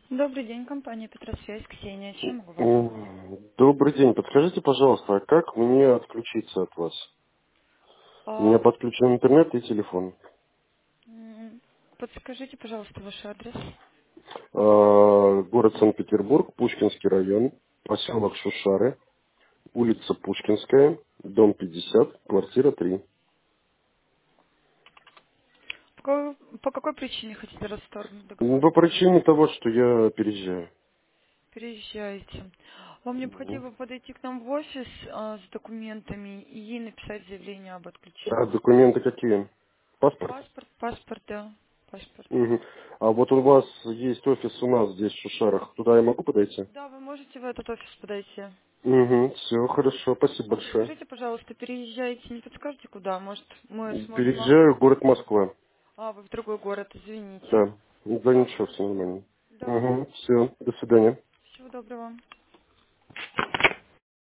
Добрый день, компания Петросвязь, Ксения. Чем могу вам помочь? Добрый день. Подскажите, пожалуйста, а как мне отключиться от вас? У меня А, подключен интернет и телефон. подскажите, пожалуйста, ваш адрес. Город Санкт-Петербург, Пушкинский район, поселок Шушары, улица Пушкинская, дом 50, квартира 3. По какой причине хотите расторгнуть По договор? причине того, что я переезжаю. Переезжаете. Вам необходимо подойти к нам в офис с документами и написать заявление об А отключении. документы какие? Паспорт? Паспорт, да, паспорт. Мгм. А вот у вас есть офис у нас здесь, в Шушарах. Туда я могу подойти? Да, вы можете в этот офис подойти. Угу, все, хорошо, спасибо большое. Скажите, пожалуйста, переезжаете, не подскажете куда? Может, мы сможем вам... Переезжаю в город Москва. Вы в другой город, извините. Да. Да ничего, все нормально. Да. Угу, все, до свидания. Всего доброго.